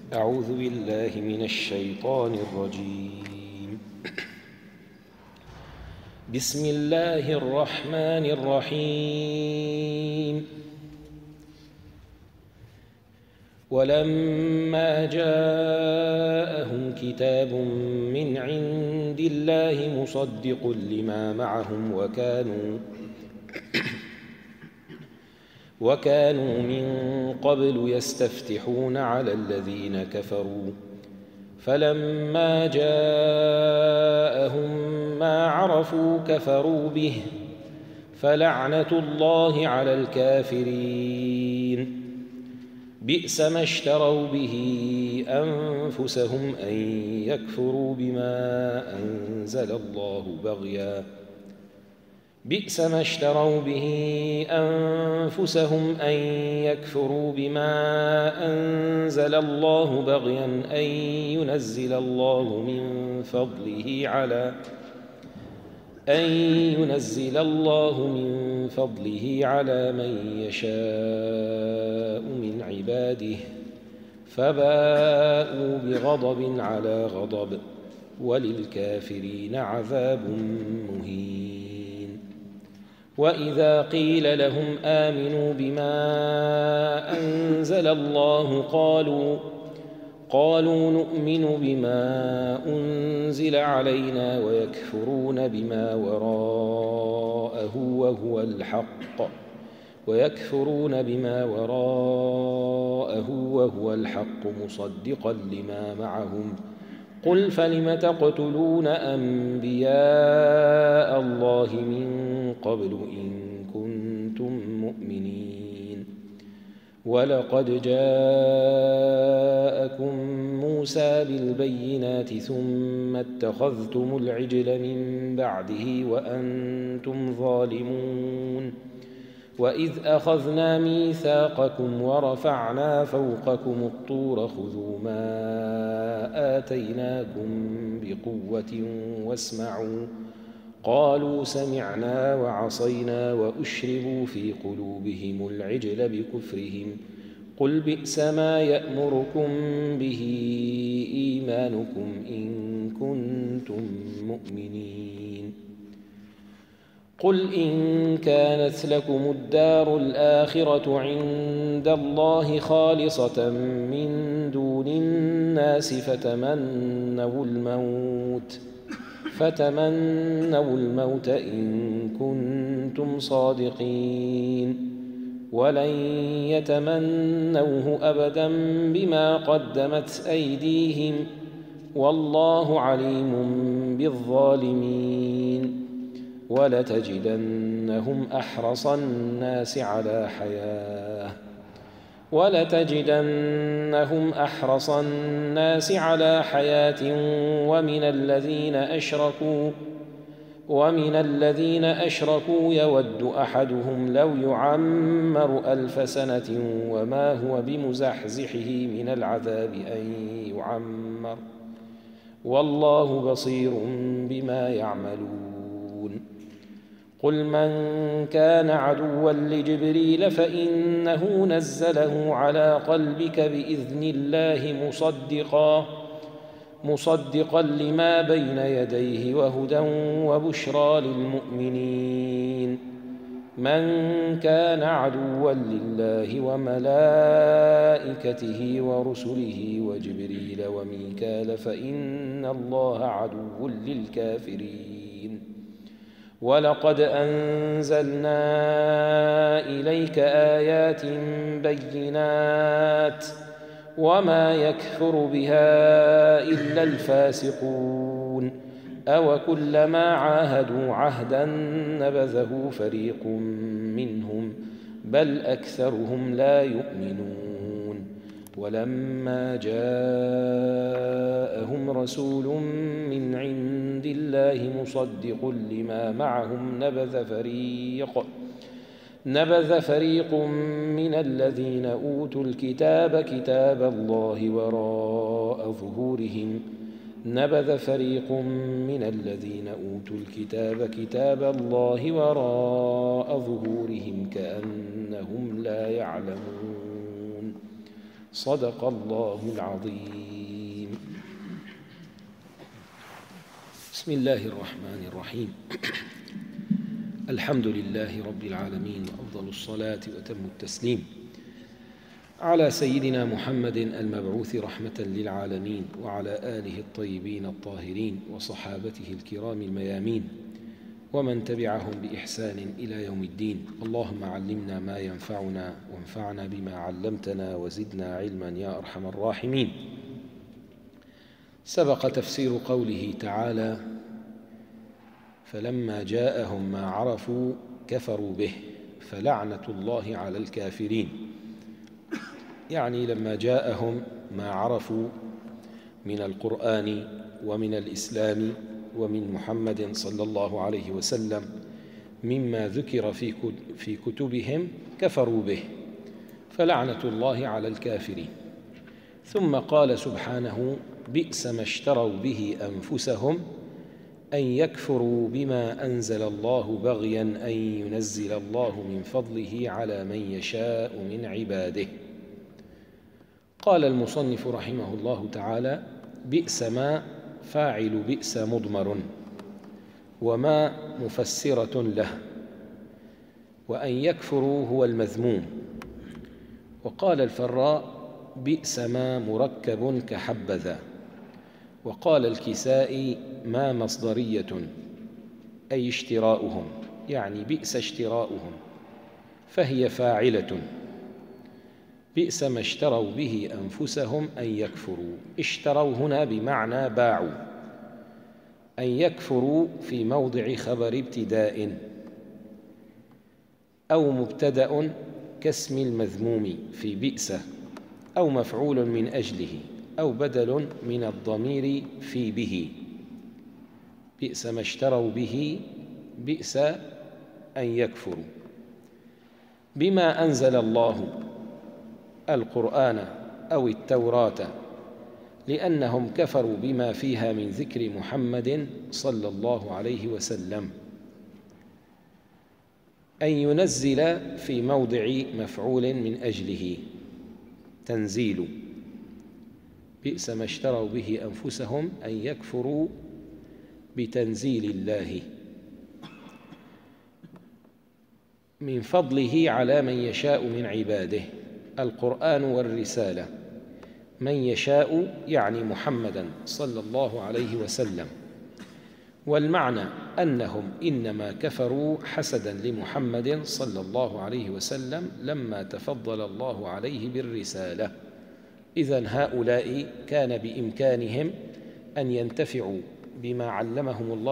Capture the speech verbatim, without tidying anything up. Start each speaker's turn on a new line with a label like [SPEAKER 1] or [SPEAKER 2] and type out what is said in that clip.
[SPEAKER 1] أعوذ بالله من الشيطان الرجيم. بسم الله الرحمن الرحيم. ولما جاءهم كتاب من عند الله مصدق لما معهم وكانوا وكانوا من قبل يستفتحون على الذين كفروا فلما جاءهم ما عرفوا كفروا به فلعنة الله على الكافرين. بئس ما اشتروا به أنفسهم أن يكفروا بما أنزل الله بغيا بئس ما اشتروا به أنفسهم أن يكفروا بما أنزل الله بغيا أن ينزل الله من فضله على أن ينزل الله من فضله على من يشاء من عباده فباءوا بغضب على غضب وللكافرين عذاب مهين. وإذا قيل لهم آمنوا بما أنزل الله قالوا قالوا نؤمن بما أنزل علينا ويكفرون بما وراءه وهو الحق ويكفرون بما وراءه وهو الحق مصدقا لما معهم قل فلم تقتلون أنبياء الله من قبل إن كنتم مؤمنين. ولقد جاءكم موسى بالبينات ثم اتخذتم العجل من بعده وأنتم ظالمون. وإذ أخذنا ميثاقكم ورفعنا فوقكم الطور خذوا ما آتيناكم بقوة واسمعوا قالوا سمعنا وعصينا وأشربوا في قلوبهم العجل بكفرهم قل بئس ما يأمركم به إيمانكم إن كنتم مؤمنين. قل إن كانت لكم الدار الآخرة عند الله خالصة من دون الناس فتمنوا الموت فتمنوا الموت إن كنتم صادقين ولن يتمنوه أبدا بما قدمت أيديهم والله عليم بالظالمين. ولتجدنهم أحرص الناس على حياة ولتجدنهم أحرص الناس على حياة ومن الذين أشركوا ومن الذين أشركوا يود أحدهم لو يعمر ألف سنة وما هو بمزحزحه من العذاب أن يعمر والله بصير بما يعملون. قل من كان عدوا لجبريل فإنه نزله على قلبك بإذن الله مصدقا مصدقا لما بين يديه وهدى وبشرى للمؤمنين. من كان عدوا لله وملائكته ورسله وجبريل وميكال فإن الله عدو للكافرين. ولقد أنزلنا إليك آيات بينات وما يكفر بها إلا الفاسقون. أوكلما عاهدوا عهدا نبذه فريق منهم بل أكثرهم لا يؤمنون. ولما جاءهم رسول من عند الله مصدق لما معهم نبذ فريق نبذ فريق من الذين أوتوا الكتاب كتاب الله وراء ظهورهم نبذ فريق من الذين أوتوا الكتاب كتاب الله وراء ظهورهم كأنهم لا يعلمون. صدق الله العظيم. بسم الله الرحمن الرحيم. الحمد لله رب العالمين، وأفضل الصلاة وأتم التسليم على سيدنا محمد المبعوث رحمة للعالمين، وعلى آله الطيبين الطاهرين وصحابته الكرام الميامين، ومن تبعهم بإحسان إلى يوم الدين. اللهم علمنا ما ينفعنا، وانفعنا بما علمتنا، وزدنا علما يا أرحم الراحمين. سبق تفسير قوله تعالى: فلما جاءهم ما عرفوا كفروا به فلعنة الله على الكافرين. يعني لما جاءهم ما عرفوا من القرآن ومن الإسلام ومن محمد صلى الله عليه وسلم مما ذكر في كتبهم كفروا به فلعنة الله على الكافرين. ثم قال سبحانه: بئس ما اشتروا به أنفسهم أن يكفروا بما أنزل الله بغيا أن ينزل الله من فضله على من يشاء من عباده. قال المصنف رحمه الله تعالى: بئس ما فاعل بئس مضمر، وما مفسرة له، وأن يكفروا هو المذموم. وقال الفراء: بئس ما مركب كحبذا. وقال الكسائي: ما مصدرية أي اشتراؤهم، يعني بئس اشتراؤهم، فهي فاعلة. بئس ما اشتروا به أنفسهم أن يكفروا. اشتروا هنا بمعنى باعوا. أن يكفروا في موضع خبر ابتداء أو مبتدأ كاسم المذموم في بئس، أو مفعول من أجله، أو بدل من الضمير في به. بئس ما اشتروا به، بئس أن يكفروا بما أنزل الله القرآن أو التوراة، لأنهم كفروا بما فيها من ذكر محمد صلى الله عليه وسلم. أن ينزل في موضع مفعول من أجله، تنزيل. بئس ما اشتروا به أنفسهم أن يكفروا بتنزيل الله من فضله على من يشاء من عباده. القرآن والرسالة، من يشاء يعني محمدًا صلى الله عليه وسلم. والمعنى أنهم إنما كفروا حسدًا لمحمد صلى الله عليه وسلم لما تفضل الله عليه بالرسالة. إذن هؤلاء كان بإمكانهم أن ينتفعوا بما علمهم الله